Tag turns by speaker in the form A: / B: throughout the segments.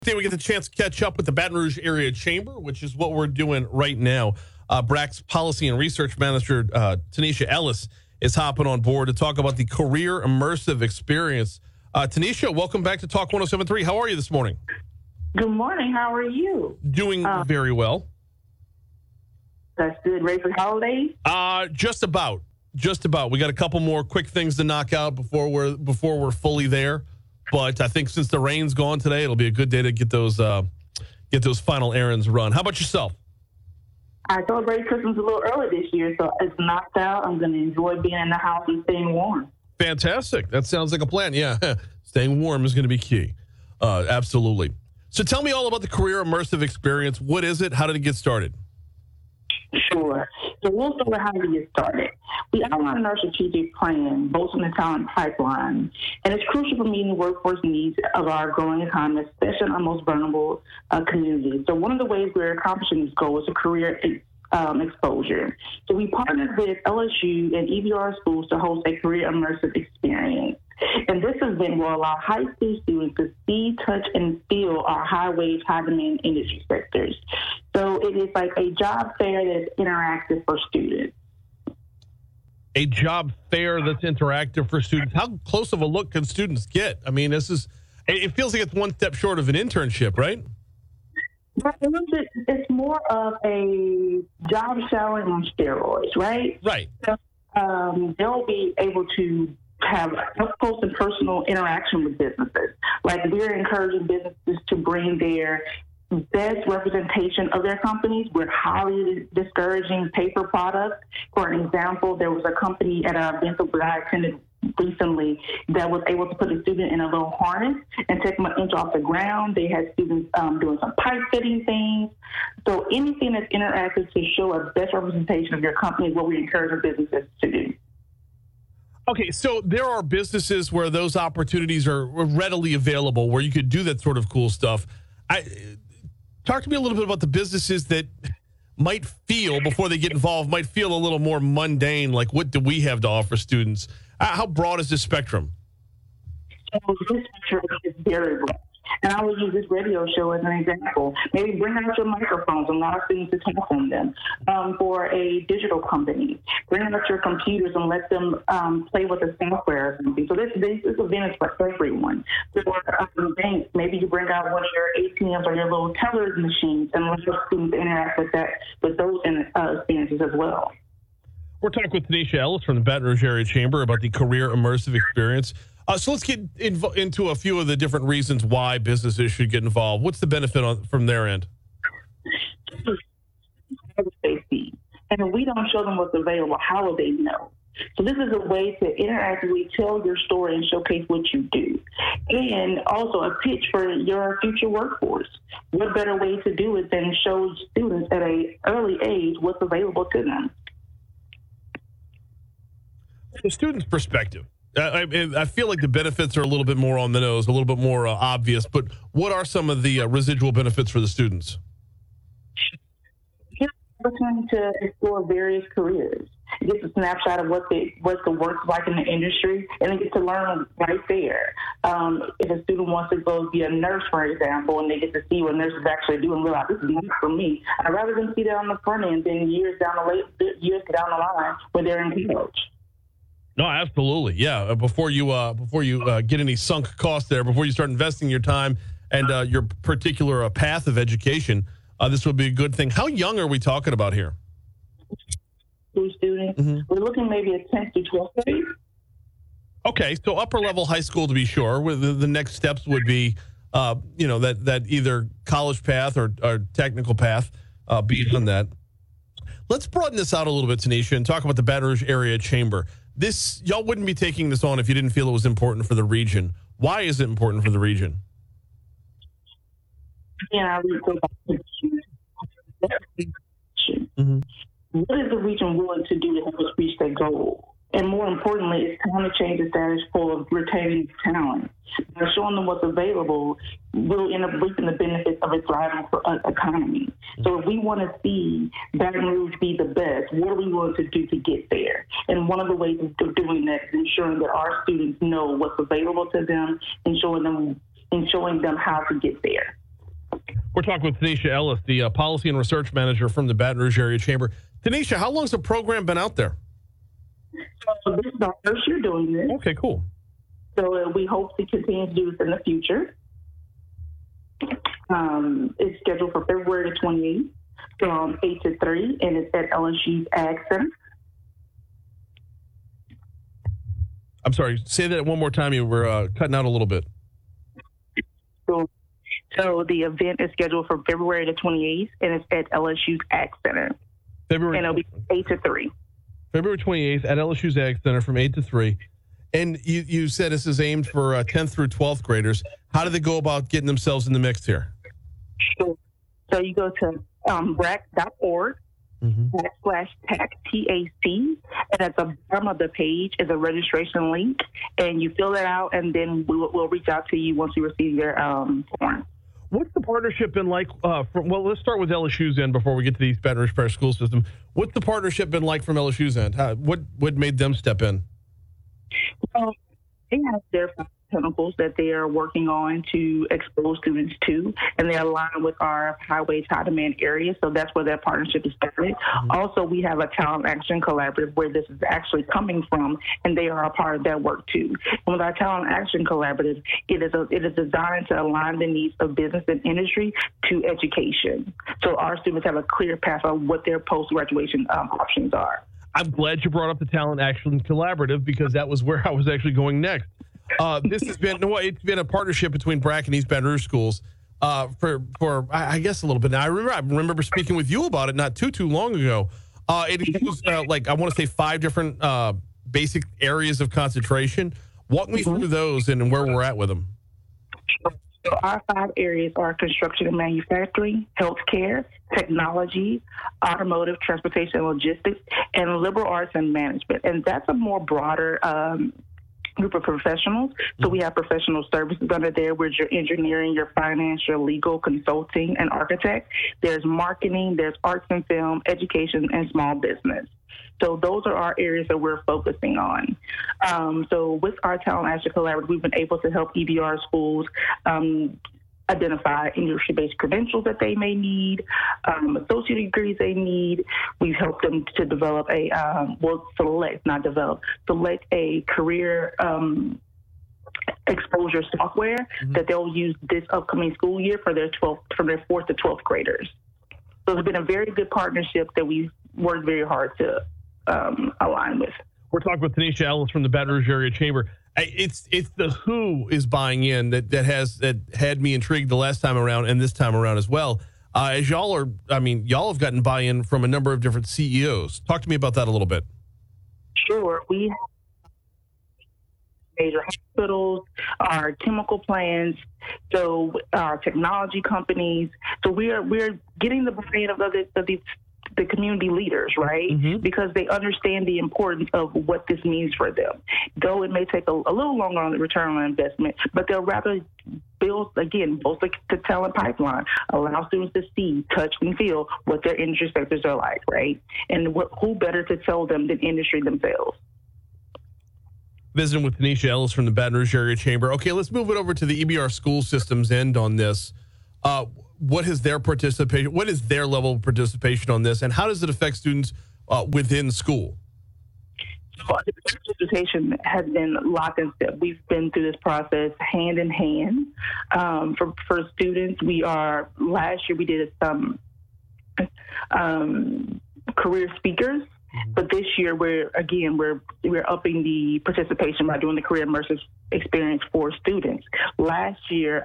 A: Today we get the chance to catch up with the Baton Rouge Area Chamber, which is what we're doing right now. BRAC's Policy and Research Manager, Tanisha Ellis, is hopping on board to talk about the Career Immersive Experience. Tanisha, welcome back to Talk 107.3. How are you this morning?
B: Good morning. How are you?
A: Doing very well.
B: That's good. Ready for the holidays?
A: Just about. We got a couple more quick things to knock out before we're fully there. But I think since the rain's gone today, it'll be a good day to get those final errands run. How about yourself?
B: I celebrated Christmas a little early this year, so it's knocked out. I'm going to enjoy being in the house and staying warm.
A: Fantastic. That sounds like a plan. Yeah, staying warm is going to be key. Absolutely. So tell me all about the Career Immersive Experience. What is it? How did it get started?
B: Sure. So we'll start with how we get started. We outlined our strategic plan, both in the talent pipeline, and it's crucial for meeting the workforce needs of our growing economy, especially in our most vulnerable communities. So one of the ways we're accomplishing this goal is a career exposure. So we partnered with LSU and EBR schools to host a career immersive experience. And this event will allow high school students to see, touch, and feel our high-wage, high-demand industry sectors. So it is like a job fair that's interactive for students.
A: A job fair that's interactive for students. How close of a look can students get? I mean, it feels like it's one step short of an internship, right?
B: It's more of a job shadowing on steroids, right?
A: Right.
B: So, they'll be able to have up close and personal interaction with businesses. Like, we're encouraging businesses to bring their best representation of their companies. We're highly discouraging paper products. For an example, there was a company at an event that I attended recently that was able to put a student in a little harness and take them an inch off the ground. They had students doing some pipe fitting things. So anything that's interactive to show a best representation of your company is what we encourage businesses to do.
A: Okay, so there are businesses where those opportunities are readily available, where you could do that sort of cool stuff. Talk to me a little bit about the businesses that might feel, before they get involved, might feel a little more mundane, like what do we have to offer students? How broad is this spectrum?
B: So this spectrum is very broad. And I will use this radio show as an example. Maybe bring out your microphones and allow students to talk on them. For a digital company, bring out your computers and let them play with the software or something. So this event is for everyone. For banks, maybe you bring out one of your ATMs or your little teller machines and let your students interact with those experiences as well.
A: We're talking with Tanisha Ellis from the Baton Rouge Area Chamber about the Career Immersive Experience. So let's get into a few of the different reasons why businesses should get involved. What's the benefit from their end?
B: Safety. And if we don't show them what's available, how will they know? So this is a way to interactively tell your story and showcase what you do. And also a pitch for your future workforce. What better way to do it than show students at an early age what's available to them?
A: From a student's perspective, I feel like the benefits are a little bit more on the nose, a little bit more obvious, but what are some of the residual benefits for the students?
B: It's an opportunity to explore various careers. You get a snapshot of what the work's like in the industry, and they get to learn right there. If a student wants to go be a nurse, for example, and they get to see what nurses actually do and realize this is not for me, I'd rather them see that on the front end than years down the line when they're in college.
A: No, absolutely. Yeah. Before you get any sunk costs there, before you start investing your time and your particular path of education, this would be a good thing. How young are we talking about here?
B: Students. Mm-hmm. We're looking maybe at 10th to 12th grade. Okay,
A: so upper level high school to be sure. The next steps would be, that either college path or technical path beyond that. Let's broaden this out a little bit, Tanisha, and talk about the Baton Rouge Area Chamber. Y'all wouldn't be taking this on if you didn't feel it was important for the region. Why is it important for the region?
B: Mm-hmm. What is the region willing to do to help us reach that goal? And more importantly, it's time to change the status quo of retaining talent. By showing them what's available, we'll end up reaping the benefits of a thriving economy. So if we want to see Baton Rouge be the best, what are we willing to do to get there? And one of the ways of doing that is ensuring that our students know what's available to them and showing them how to get there.
A: We're talking with Tanisha Ellis, the Policy and Research Manager from the Baton Rouge Area Chamber. Tanisha, how long has the program been out there?
B: So this is our first year doing this.
A: Okay, cool.
B: So we hope to continue to do this in the future. It's scheduled for February the 28th from 8 to 3, and it's at LSU's Ag Center.
A: I'm sorry, say that one more time. You were cutting out a little bit.
B: So the event is scheduled for February the 28th, and it's at LSU's Ag Center. And it'll be 8 to 3.
A: February 28th at LSU's Ag Center from 8 to 3. And you said this is aimed for 10th through 12th graders. How do they go about getting themselves in the mix here?
B: Sure. So you go to brac.org /TAC, TAC, and at the bottom of the page is a registration link, and you fill that out, and then we'll reach out to you once we receive your form.
A: What's the partnership been like? Well, let's start with LSU's end before we get to the East Baton Rouge Parish School System. What's the partnership been like from LSU's end? What made them step in?
B: Well, they have their chemicals that they are working on to expose students to, and they align with our highways, high demand areas. So that's where that partnership is started. Also, we have a talent action collaborative where this is actually coming from, and they are a part of that work too. And with our talent action collaborative, it is designed to align the needs of business and industry to education. So our students have a clear path on what their post-graduation options are.
A: I'm glad you brought up the Talent Action Collaborative because that was where I was actually going next. This has been it's been a partnership between BRAC and East Baton Rouge schools for I guess a little bit now. I remember speaking with you about it not too long ago. It includes like I want to say 5 different basic areas of concentration. Walk me through those and where we're at with them.
B: So our 5 areas are construction and manufacturing, healthcare, technology, automotive, transportation and logistics, and liberal arts and management. And that's a more broader group of professionals. So we have professional services under there, where your engineering, your finance, your legal, consulting, and architect. There's marketing, there's arts and film, education, and small business. So those are our areas that we're focusing on. So with our Talent Action Collaborative, we've been able to help EBR schools identify industry-based credentials that they may need, associate degrees they need. We've helped them to develop select a career exposure software that they'll use this upcoming school year from their 4th to 12th graders. So it's been a very good partnership that we've worked very hard to align with.
A: We're talking with Tanisha Ellis from the Baton Rouge Area Chamber. It's the who is buying in that had me intrigued the last time around and this time around as well. As y'all have gotten buy-in from a number of different CEOs. Talk to me about that a little bit.
B: Sure. We have major hospitals, our chemical plants, so our technology companies. So we're getting the buy-in of the community leaders, right? Because they understand the importance of what this means for them. Though it may take a little longer on the return on investment, but they'll rather build the talent pipeline, allow students to see, touch, and feel what their industry sectors are like, right? And who better to tell them than industry themselves?
A: Visiting with Tanisha Ellis from the Baton Rouge Area Chamber. Okay, let's move it over to the EBR school systems end on this. What is their participation? What is their level of participation on this, and how does it affect students within school?
B: Participation has been locked in step. We've been through this process hand in hand. For students, last year we did some career speakers, but this year we're upping the participation by doing the career immersive experience for students. Last year,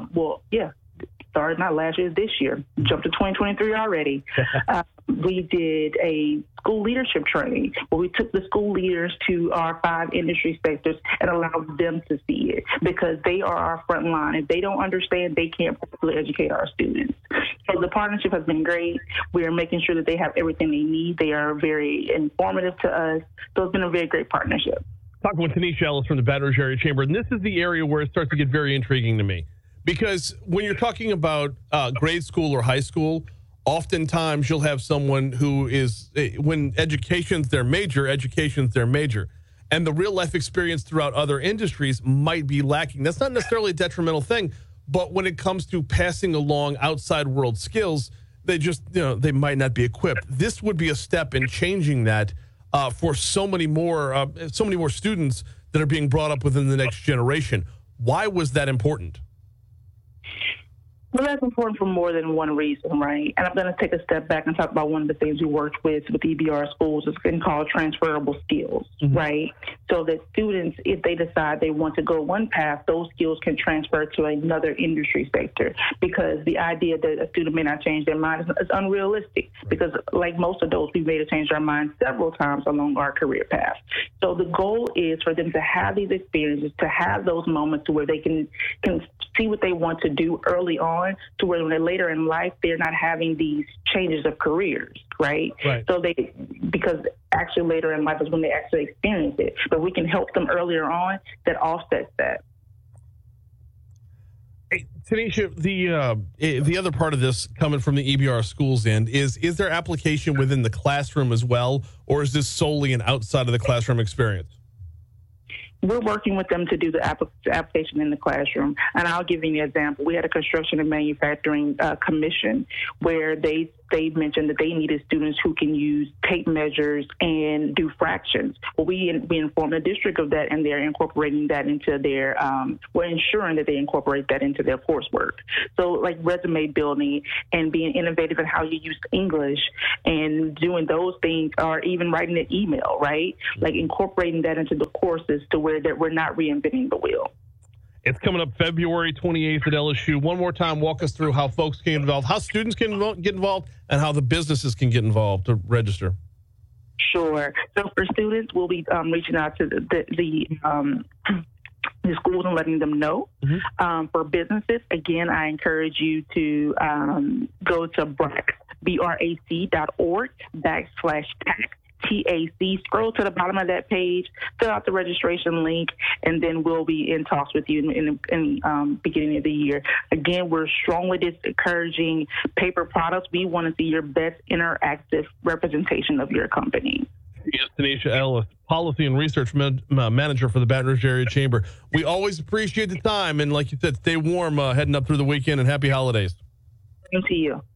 B: not last year, this year. Jumped to 2023 already. We did a school leadership training where we took the school leaders to our 5 industry sectors and allowed them to see it, because they are our front line. If they don't understand, they can't properly educate our students. So the partnership has been great. We are making sure that they have everything they need. They are very informative to us. So it's been a very great partnership.
A: Talking with Tanisha Ellis from the Baton Rouge Area Chamber, and this is the area where it starts to get very intriguing to me. Because when you're talking about grade school or high school, oftentimes you'll have someone who is, when education's their major, and the real life experience throughout other industries might be lacking. That's not necessarily a detrimental thing, but when it comes to passing along outside world skills, they just, they might not be equipped. This would be a step in changing that for so many more students that are being brought up within the next generation. Why was that important?
B: Well, that's important for more than one reason, right? And I'm going to take a step back and talk about one of the things we worked with EBR schools. It's been called transferable skills, right? So that students, if they decide they want to go one path, those skills can transfer to another industry sector, because the idea that a student may not change their mind is unrealistic, because like most adults, we may have changed our mind several times along our career path. So the goal is for them to have these experiences, to have those moments to where they can see what they want to do early on, to where when they're later in life, they're not having these changes of careers, right? So because actually later in life is when they actually experience it. But we can help them earlier on, that offsets that.
A: Hey, Tanisha, the other part of this coming from the EBR schools end is there application within the classroom as well, or is this solely an outside of the classroom experience?
B: We're working with them to do the application in the classroom. And I'll give you an example. We had a construction and manufacturing commission where they mentioned that they needed students who can use tape measures and do fractions. Well, we informed the district of that, and they're incorporating that into their, we're ensuring that they incorporate that into their coursework. So like resume building and being innovative in how you use English and doing those things, or even writing an email, right? Like incorporating that into the courses to where that we're not reinventing the wheel.
A: It's coming up February 28th at LSU. One more time, walk us through how folks can get involved, how students can get involved, and how the businesses can get involved to register.
B: Sure. So for students, we'll be reaching out to the schools and letting them know. For businesses, again, I encourage you to go to brac.org/TAC. TAC. Scroll to the bottom of that page, fill out the registration link, and then we'll be in talks with you in beginning of the year. Again, we're strongly discouraging paper products. We want to see your best interactive representation of your company.
A: Yes, Tanisha Ellis, Policy and Research Manager for the Baton Rouge Area Chamber. We always appreciate the time, and like you said, stay warm heading up through the weekend, and happy holidays.
B: Same to you.